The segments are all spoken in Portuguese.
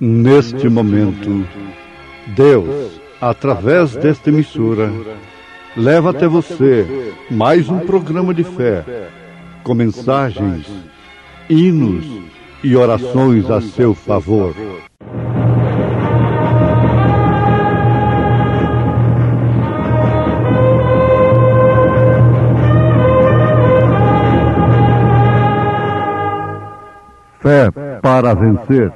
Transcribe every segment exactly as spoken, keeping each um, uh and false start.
Neste momento, Deus, através desta emissora, leva até você mais um programa de fé, com mensagens, hinos e orações a seu favor. Fé para vencer.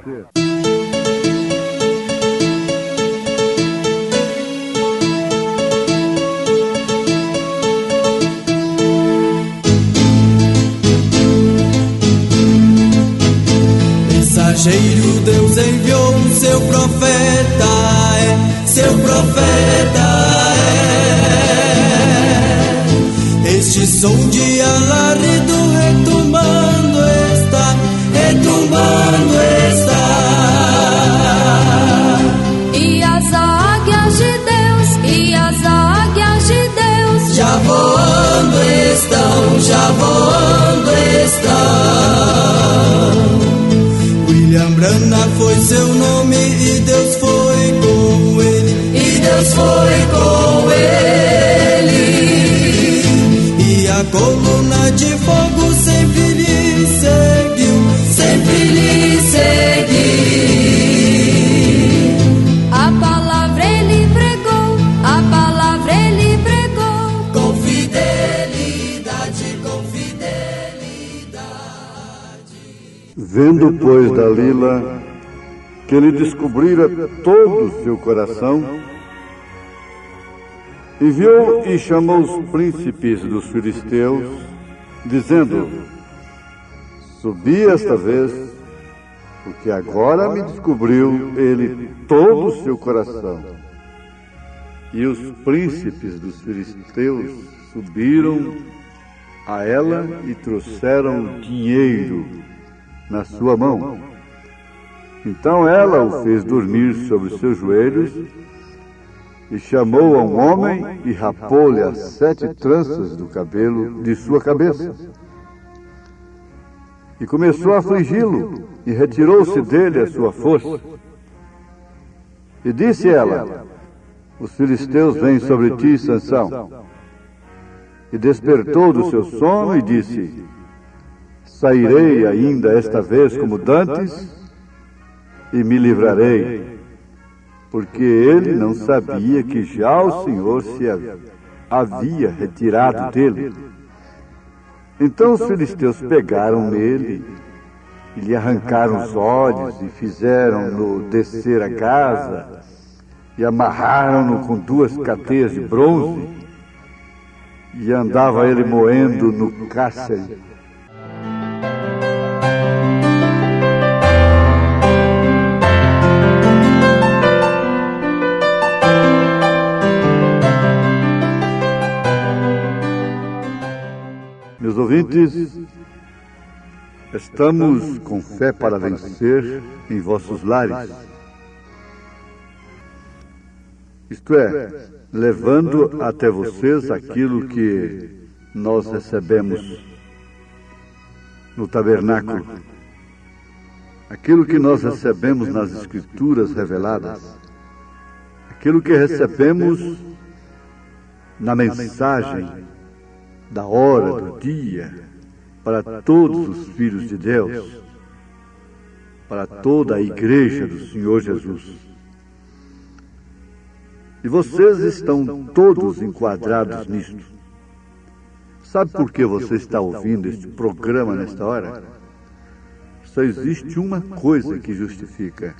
Mensageiro, Deus enviou o seu profeta, é, seu profeta é. Este som de alarido retumbando está, retumbando está. E as águias de Deus, e as águias de Deus já voando estão, já voando estão. William Branham foi seu nome e Deus foi com ele, e Deus foi com ele. E a coluna de fogo sempre lhe seguiu, sempre lhe seguiu. A palavra ele pregou, a palavra ele pregou, com fidelidade, com fidelidade. Vendo, pois, Dalila que ele descobrira todo o seu coração, enviou e chamou os príncipes dos filisteus, dizendo: subi esta vez, porque agora me descobriu ele todo o seu coração. E os príncipes dos filisteus subiram a ela e trouxeram dinheiro na sua mão. Então ela o fez dormir sobre seus joelhos e chamou a um homem e rapou-lhe as sete tranças do cabelo de sua cabeça. E começou a afligi-lo e retirou-se dele a sua força. E disse ela: os filisteus vêm sobre ti, Sansão. E despertou do seu sono e disse: sairei ainda esta vez como dantes e me livrarei, porque ele não sabia que já o Senhor se havia retirado dele. Então os filisteus pegaram nele e lhe arrancaram os olhos e fizeram-no descer a Gaza e amarraram-no com duas cadeias de bronze e andava ele moendo no cárcere. Meus ouvintes, estamos com fé para vencer em vossos lares. Isto é, levando até vocês aquilo que nós recebemos no tabernáculo, aquilo que nós recebemos nas Escrituras reveladas, aquilo que recebemos na mensagem da hora, do dia, para todos os filhos de Deus, para toda a igreja do Senhor Jesus. E vocês estão todos enquadrados nisto. Sabe por que você está ouvindo este programa nesta hora? Só existe uma coisa que justifica: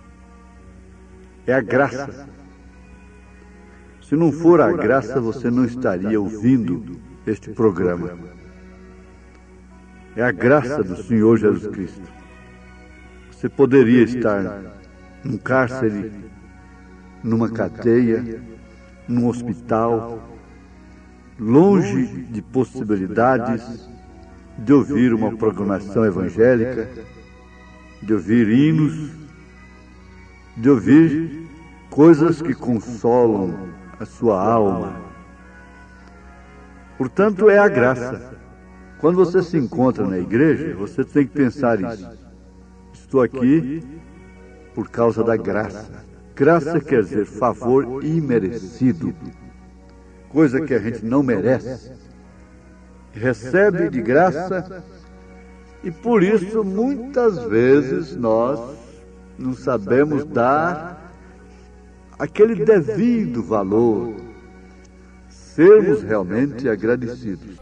é a graça. Se não for a graça, você não estaria ouvindo este programa. É a graça do Senhor Jesus Cristo. Você poderia estar num cárcere, numa cadeia, num hospital, longe de possibilidades de ouvir uma programação evangélica, de ouvir hinos, de ouvir coisas que consolam a sua alma. Portanto, é a graça. Quando você se encontra na igreja, você tem que pensar isso. Estou aqui por causa da graça. Graça quer dizer favor imerecido, coisa que a gente não merece. Recebe de graça e por isso muitas vezes nós não sabemos dar aquele devido valor, sermos realmente agradecidos.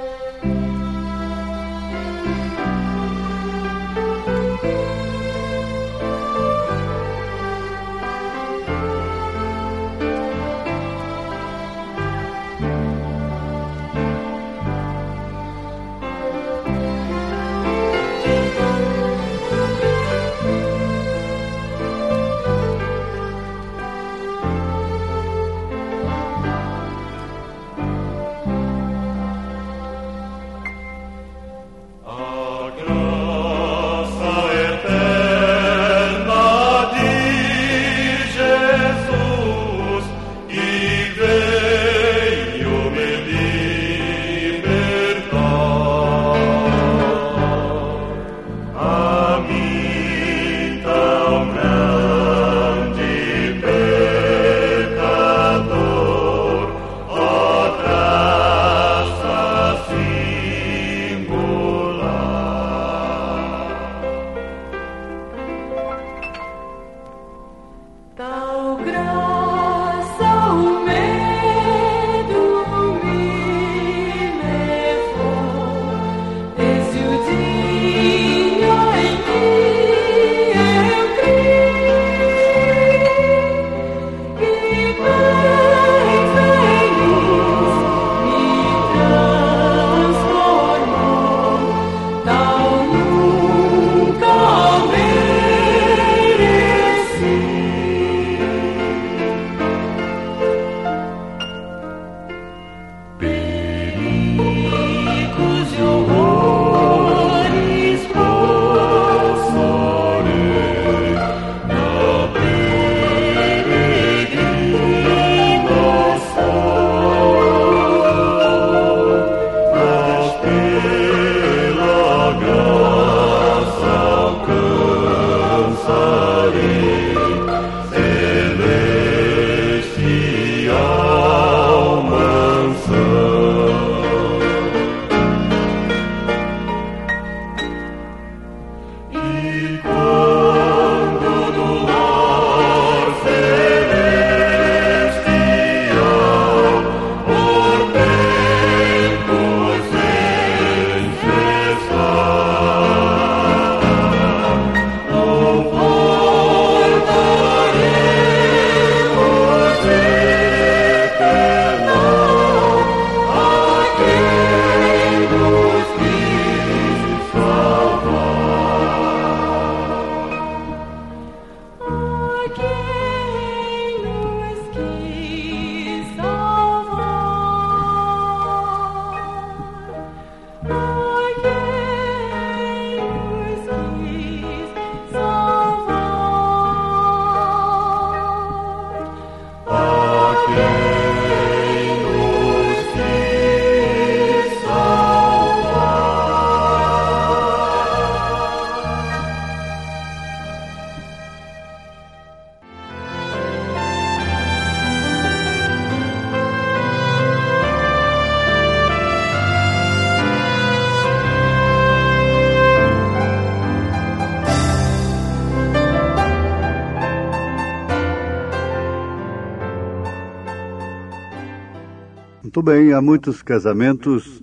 Muito bem, há muitos casamentos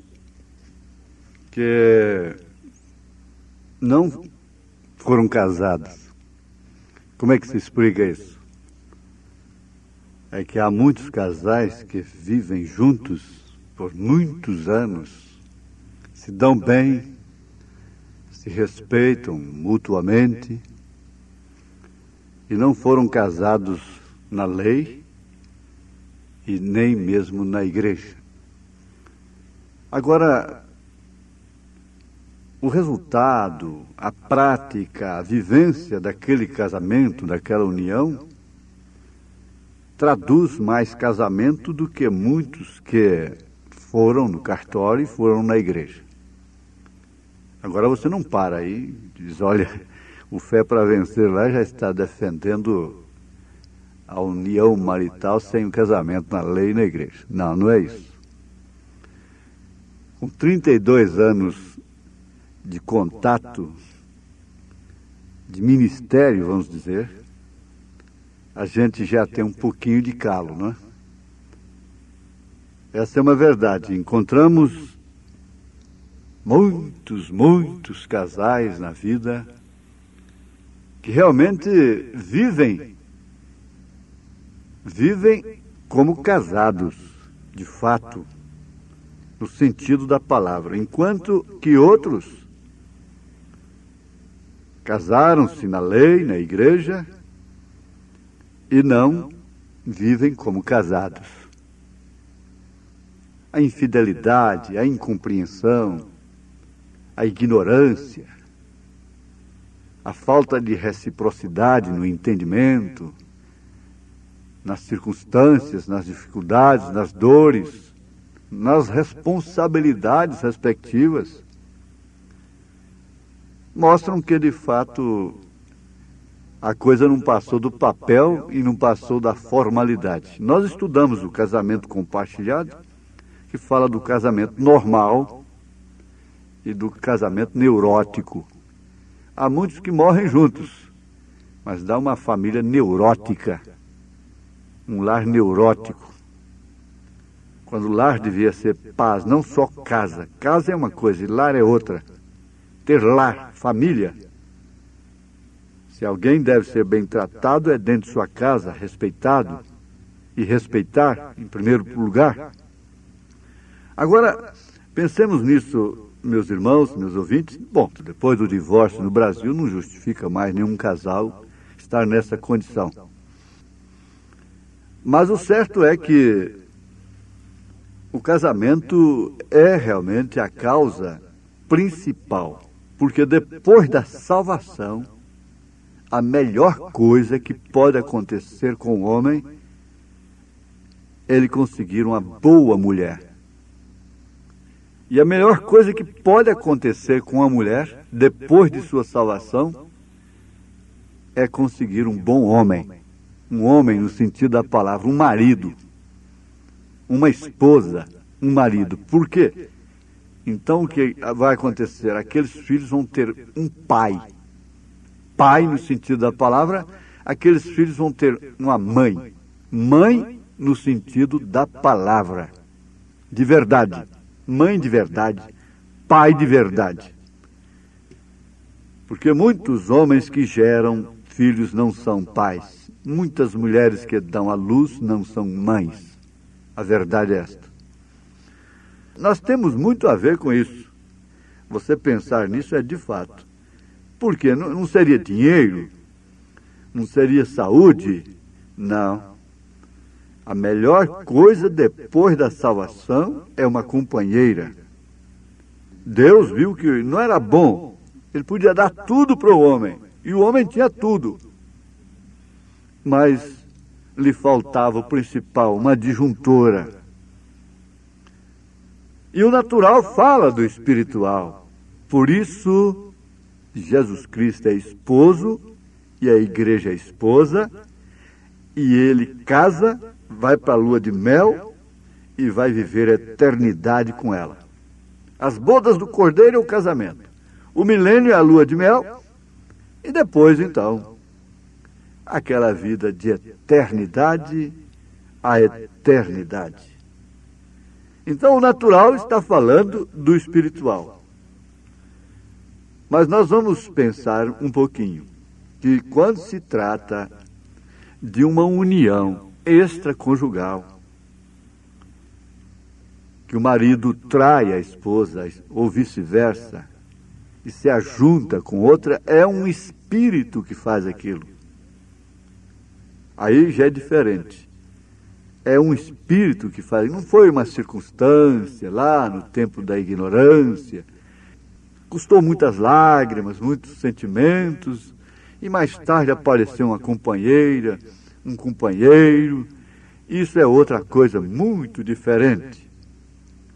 que não foram casados. Como é que se explica isso? É que há muitos casais que vivem juntos por muitos anos, se dão bem, se respeitam mutuamente e não foram casados na lei e nem mesmo na igreja. Agora, o resultado, a prática, a vivência daquele casamento, daquela união, traduz mais casamento do que muitos que foram no cartório e foram na igreja. Agora você não para aí e diz, olha, o Fé para Vencer lá já está defendendo a união marital sem o casamento na lei e na igreja. Não, não é isso. Com trinta e dois anos de contato, de ministério, vamos dizer, a gente já tem um pouquinho de calo, não é? Essa é uma verdade. Encontramos muitos, muitos casais na vida que realmente vivem, vivem como casados, de fato, no sentido da palavra, enquanto que outros casaram-se na lei, na igreja, e não vivem como casados. A infidelidade, a incompreensão, a ignorância, a falta de reciprocidade no entendimento, nas circunstâncias, nas dificuldades, nas dores, nas responsabilidades respectivas, mostram que, de fato, a coisa não passou do papel e não passou da formalidade. Nós estudamos o casamento compartilhado, que fala do casamento normal e do casamento neurótico. Há muitos que morrem juntos, mas dá uma família neurótica, um lar neurótico. Quando o lar devia ser paz, não só casa. Casa é uma coisa e lar é outra. Ter lar, família. Se alguém deve ser bem tratado, é dentro de sua casa, respeitado. E respeitar, em primeiro lugar. Agora, pensemos nisso, meus irmãos, meus ouvintes. Bom, depois do divórcio no Brasil, não justifica mais nenhum casal estar nessa condição. Mas o certo é que o casamento é realmente a causa principal. Porque depois da salvação, a melhor coisa que pode acontecer com o homem é ele conseguir uma boa mulher. E a melhor coisa que pode acontecer com a mulher, depois de sua salvação, é conseguir um bom homem. Um homem no sentido da palavra, um marido. Uma esposa, um marido. Por quê? Então o que vai acontecer? Aqueles filhos vão ter um pai. Pai no sentido da palavra, aqueles filhos vão ter uma mãe. Mãe no sentido da palavra. De verdade. Mãe de verdade, pai de verdade. Porque muitos homens que geram filhos não são pais. Muitas mulheres que dão à luz não são mães. A verdade é esta. Nós temos muito a ver com isso. Você pensar nisso é de fato. Por quê? Não, não seria dinheiro? Não seria saúde? Não. A melhor coisa depois da salvação é uma companheira. Deus viu que não era bom. Ele podia dar tudo para o homem. E o homem tinha tudo. Mas lhe faltava o principal, uma disjuntora. E o natural fala do espiritual. Por isso, Jesus Cristo é esposo e a igreja é esposa. E ele casa, vai para a lua de mel e vai viver a eternidade com ela. As bodas do cordeiro é o casamento. O milênio é a lua de mel. E depois, então, aquela vida de eternidade a eternidade. Então, o natural está falando do espiritual. Mas nós vamos pensar um pouquinho que quando se trata de uma união extraconjugal, que o marido trai a esposa ou vice-versa e se ajunta com outra, é um espírito que faz aquilo. Aí já é diferente. É um espírito que faz, não foi uma circunstância lá no tempo da ignorância. Custou muitas lágrimas, muitos sentimentos, e mais tarde apareceu uma companheira, um companheiro. Isso é outra coisa muito diferente.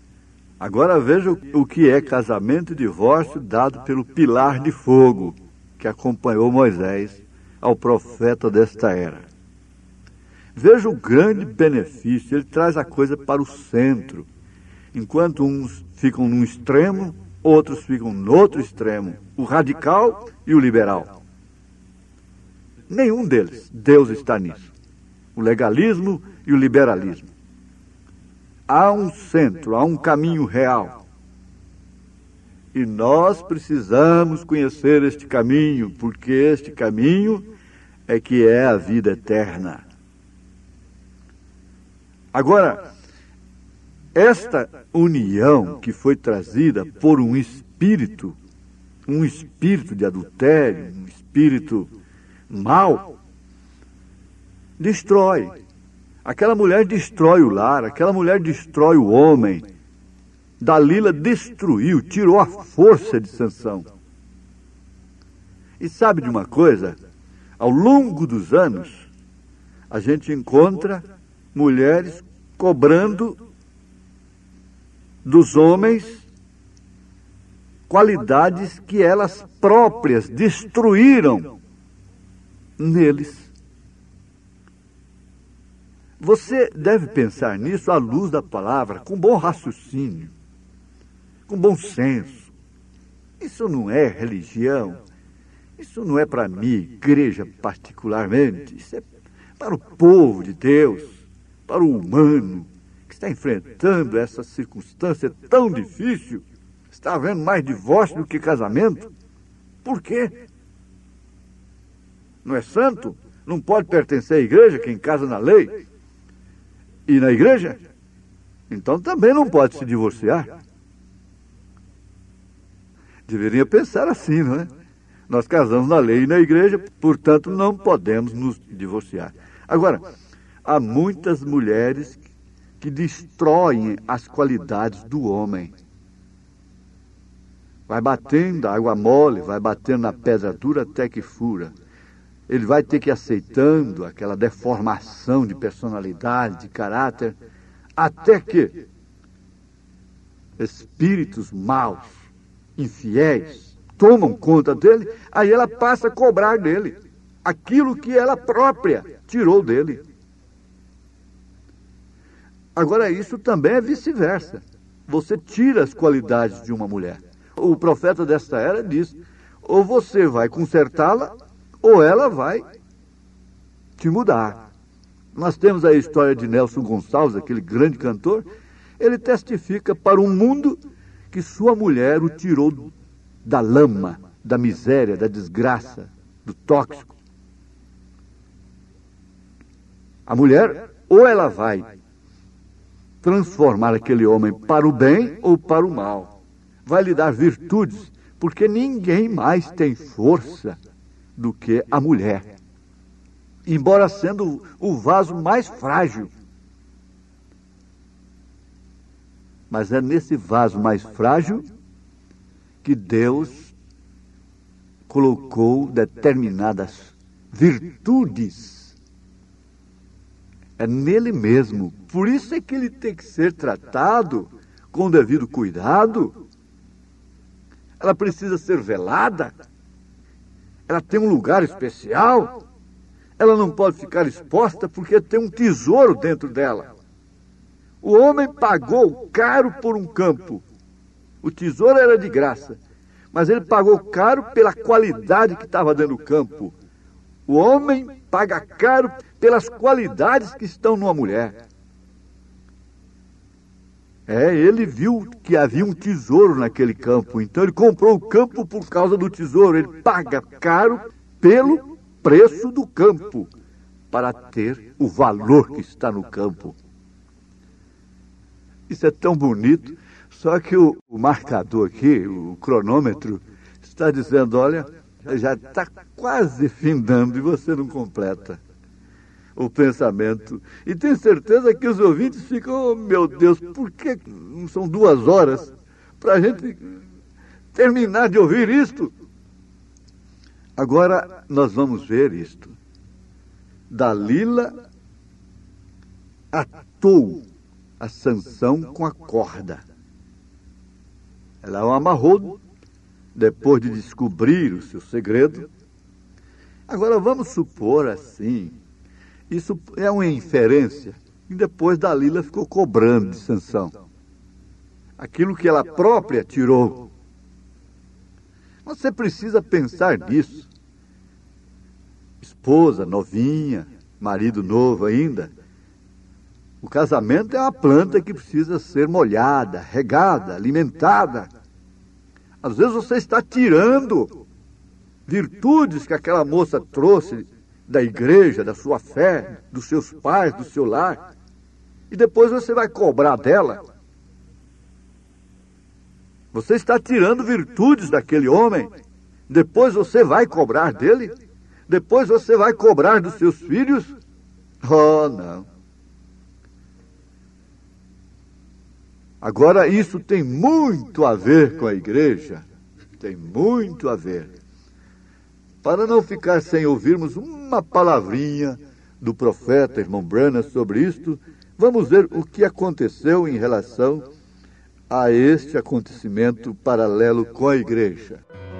Agora veja o que é casamento e divórcio dado pelo pilar de fogo. que acompanhou Moisés ao profeta desta era. Veja o grande benefício, ele traz a coisa para o centro. Enquanto uns ficam num extremo, outros ficam no outro extremo, o radical e o liberal. Nenhum deles, Deus está nisso. O legalismo e o liberalismo. Há um centro, há um caminho real. E nós precisamos conhecer este caminho, porque este caminho é que é a vida eterna. Agora, esta união que foi trazida por um espírito, um espírito de adultério, um espírito mau, destrói. Aquela mulher destrói o lar, aquela mulher destrói o homem. Dalila destruiu, tirou a força de Sansão. E sabe de uma coisa? Ao longo dos anos, a gente encontra mulheres cobrando dos homens qualidades que elas próprias destruíram neles. Você deve pensar nisso à luz da palavra, com bom raciocínio, com bom senso. Isso não é religião, isso não é para mim, igreja particularmente, isso é para o povo de Deus, para o humano que está enfrentando essa circunstância tão difícil. Está havendo mais divórcio do que casamento. Por quê? Não é santo? Não pode pertencer à igreja quem casa na lei e na igreja? Então também não pode se divorciar. Deveria pensar assim, não é? Nós casamos na lei e na igreja, portanto não podemos nos divorciar. Agora, há muitas mulheres que destroem as qualidades do homem. Vai batendo a água mole, vai batendo na pedra dura até que fura. Ele vai ter que ir aceitando aquela deformação de personalidade, de caráter, até que espíritos maus, infiéis, tomam conta dele, aí ela passa a cobrar dele aquilo que ela própria tirou dele. Agora, isso também é vice-versa. Você tira as qualidades de uma mulher. O profeta desta era diz, ou você vai consertá-la, ou ela vai te mudar. Nós temos a história de Nelson Gonçalves, aquele grande cantor. Ele testifica para um mundo que sua mulher o tirou da lama, da miséria, da desgraça, do tóxico. A mulher, ou ela vai transformar aquele homem para o bem ou para o mal. Vai lhe dar virtudes, porque ninguém mais tem força do que a mulher, embora sendo o vaso mais frágil. Mas é nesse vaso mais frágil que Deus colocou determinadas virtudes. É nele mesmo. Por isso é que ele tem que ser tratado com o devido cuidado. Ela precisa ser velada. Ela tem um lugar especial. Ela não pode ficar exposta porque tem um tesouro dentro dela. O homem pagou caro por um campo. O tesouro era de graça, mas ele pagou caro pela qualidade que estava dentro do campo. O homem paga caro pelas qualidades que estão numa mulher. É, ele viu que havia um tesouro naquele campo, então ele comprou o campo por causa do tesouro. Ele paga caro pelo preço do campo, para ter o valor que está no campo. Isso é tão bonito, só que o, o marcador aqui, o cronômetro, está dizendo, olha, já está quase findando e você não completa o pensamento. E tenho certeza que os ouvintes ficam, oh, meu Deus, por que não são duas horas para a gente terminar de ouvir isto? Agora nós vamos ver isto. Dalila atou a Sansão com a corda. Ela o amarrou depois de descobrir o seu segredo. Agora vamos supor assim, isso é uma inferência, e depois Dalila ficou cobrando de Sansão aquilo que ela própria tirou. Você precisa pensar nisso. Esposa novinha, marido novo ainda. O casamento é uma planta que precisa ser molhada, regada, alimentada. Às vezes você está tirando virtudes que aquela moça trouxe da igreja, da sua fé, dos seus pais, do seu lar, e depois você vai cobrar dela. Você está tirando virtudes daquele homem, depois você vai cobrar dele? Depois você vai cobrar dos seus filhos? Oh, não. Agora, isso tem muito a ver com a igreja. Tem muito a ver. Para não ficar sem ouvirmos uma palavrinha do profeta, irmão Branham, sobre isto, vamos ver o que aconteceu em relação a este acontecimento paralelo com a igreja.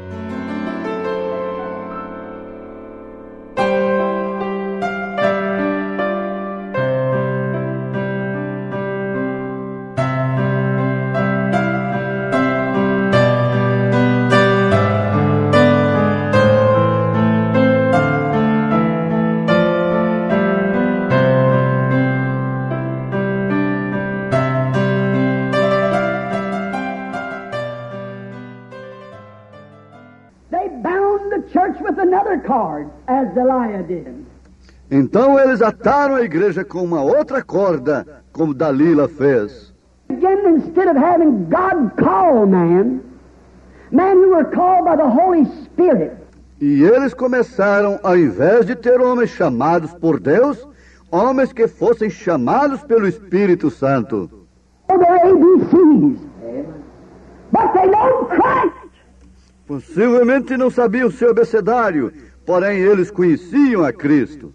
Então eles ataram a igreja com uma outra corda, como Dalila fez. Again, instead of having God call man, men who were called by the Holy Spirit. E eles começaram, ao invés de ter homens chamados por Deus, homens que fossem chamados pelo Espírito Santo. Oh, they're A B Cs. But they know Christ. Possivelmente não sabiam o seu abecedário, porém eles conheciam a Cristo.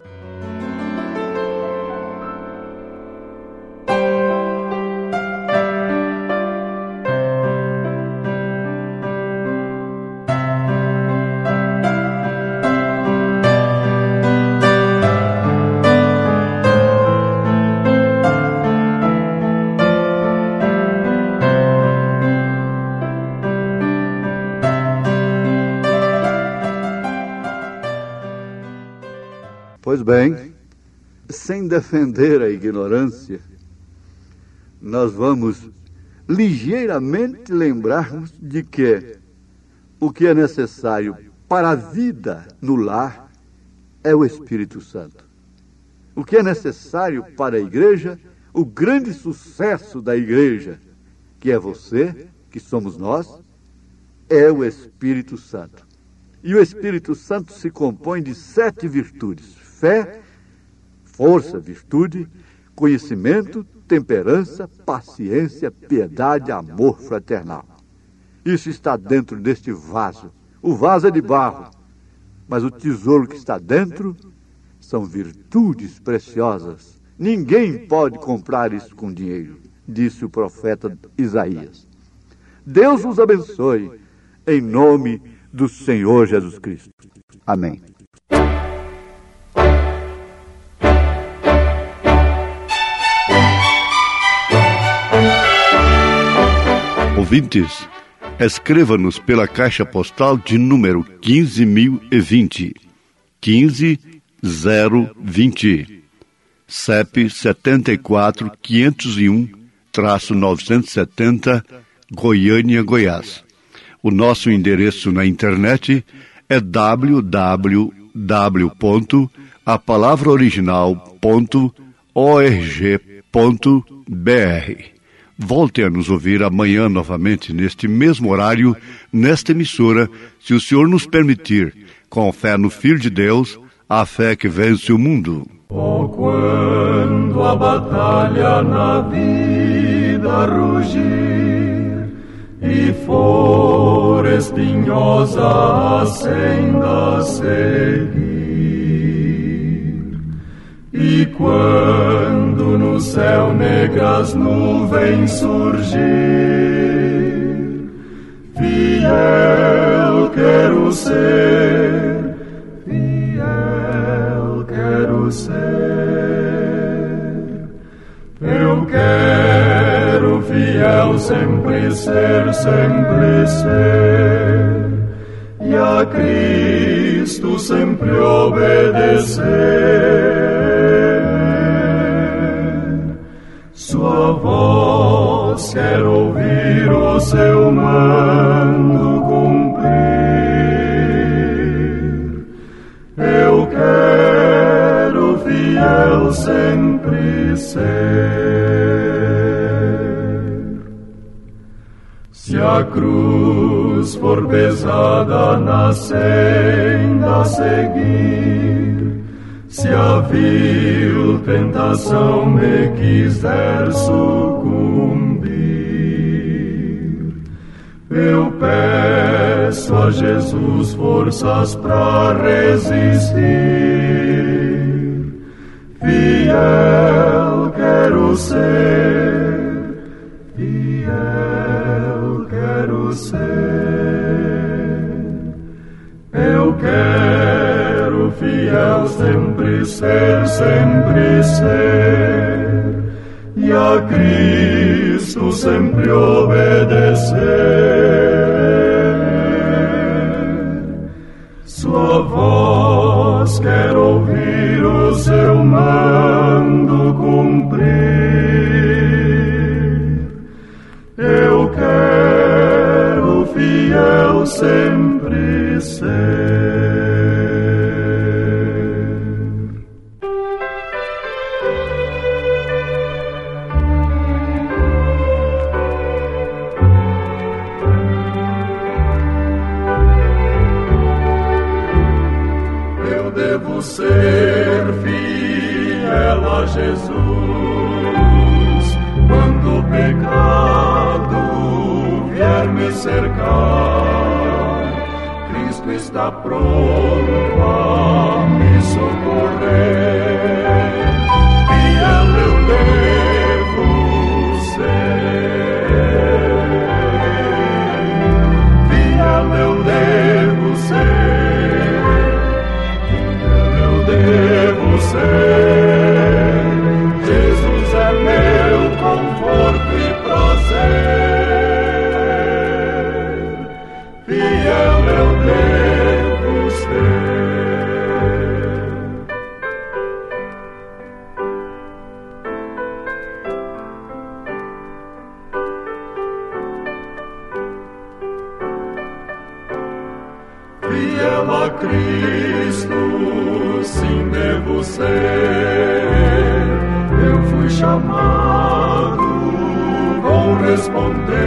Pois bem, sem defender a ignorância, nós vamos ligeiramente lembrarmos de que o que é necessário para a vida no lar é o Espírito Santo. O que é necessário para a igreja, o grande sucesso da igreja, que é você, que somos nós, é o Espírito Santo. E o Espírito Santo se compõe de sete virtudes: fé, força, virtude, conhecimento, temperança, paciência, piedade, amor fraternal. Isso está dentro deste vaso. O vaso é de barro, mas o tesouro que está dentro são virtudes preciosas. Ninguém pode comprar isso com dinheiro, disse o profeta Isaías. Deus os abençoe, em nome do Senhor Jesus Cristo. Amém. Ouvintes, escreva-nos pela caixa postal de número quinze mil e vinte, quinze zero vinte, C E P setenta e quatro, quinhentos e um, novecentos e setenta, Goiânia, Goiás. O nosso endereço na internet é w w w ponto a palavra original ponto org ponto b r. Volte a nos ouvir amanhã novamente neste mesmo horário, nesta emissora, se o Senhor nos permitir, com fé no Filho de Deus, a fé que vence o mundo. Oh, quando a batalha na vida rugir e for espinhosa a senda seguir, e quando no céu negras nuvens surgir Fiel quero ser, fiel quero ser. Eu quero fiel sempre ser, sempre ser, e a Cristo sempre obedecer. Sua voz quero ouvir, o seu mando cumprir. Eu quero fiel sempre ser. Se a cruz for pesada na senda a seguir, se a vil tentação me quiser sucumbir, eu peço a Jesus forças para resistir. Fiel quero ser, fiel quero ser. Eu quero fiel sempre ser, sempre ser, e a Cristo sempre obedecer. Sua voz quero ouvir, o seu mando cumprir. Eu quero fiel sempre ser. Eu devo ser fiel a Jesus quando o pecado vier me cercar. Cristo está pronto a me socorrer. Fiel eu devo ser, fiel eu devo ser, fiel eu devo ser. Jesus é meu conforto e prazer. Fiel eu devo ser. Fiel a Cristo, sim devo ser. Eu fui chamado, vou responder.